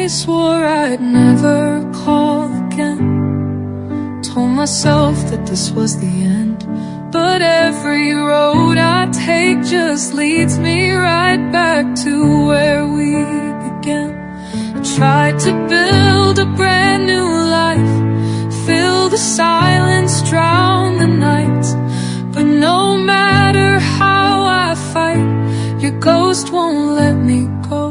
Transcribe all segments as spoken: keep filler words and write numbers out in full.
swore I'd never call again. Told myself that this was the end, but every road I take just leads me right back to where we began. I tried to build a brand new life, fill the silence, drown the night, but no matter how I fight, your ghost won't let me go.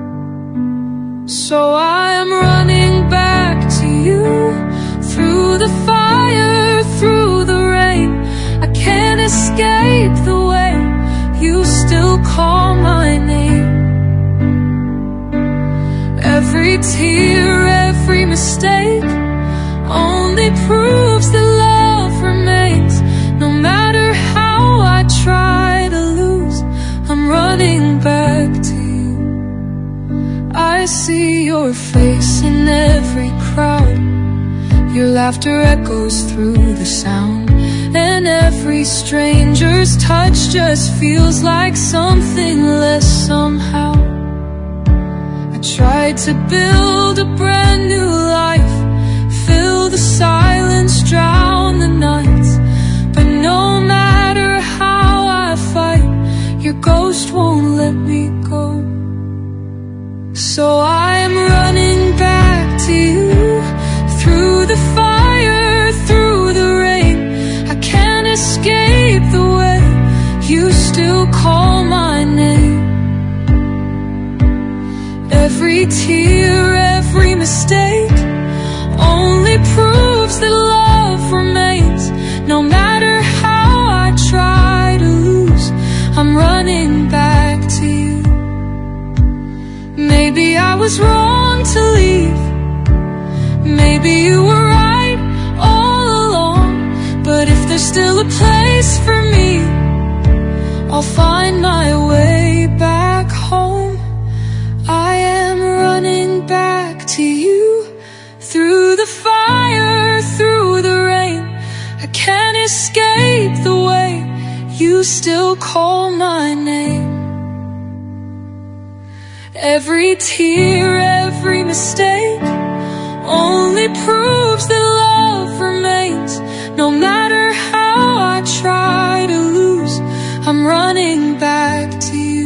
So I am running back to you, through the fire, through the rain. I can't escape the way you still call my name. Every tear, every mistake only proves that love remains. No matter how I try to lose, I'm running back to you. I see your face in every crowd, your laughter echoes through the sound, and every stranger's touch just feels like something less somehow. I tried to build a brand new life, fill the silence, drown the night, but no matter how I fight, your ghost won't let me go. So I am running back to you, through the fire, through the rain. I can't escape the way you still call my name. Every tear, every mistake only proves that love remains. No matter how I try to lose, I'm running back to you. Maybe I was wrong to leave, maybe you were right all along, but if there's still a place for me, I'll find my way back home. I am running back to you, through the fire, through the rain. I can't escape the way you still call my name. Every tear, every mistake only proves that love remains. No matter how I try to lose, I'm running back to you.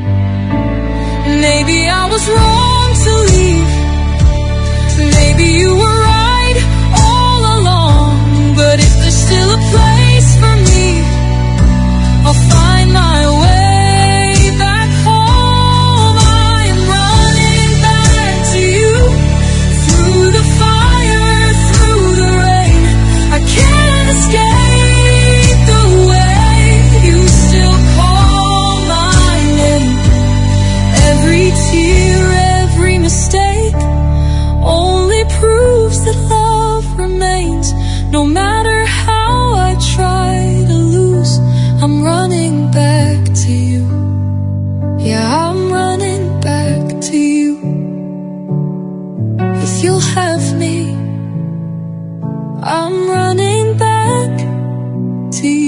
Maybe I was wrong to leave, maybe you were right all along, but if there's still a place for me, I'll find my way back home. I am running back to you, through the fire, through the rain. I can't escape the way you still call my name. Every tear, every mistake only proves that love remains. No matter how I try to lose, I'm running back to you. Yeah, I'm running back to you. If you'll have me, I'm running back to you.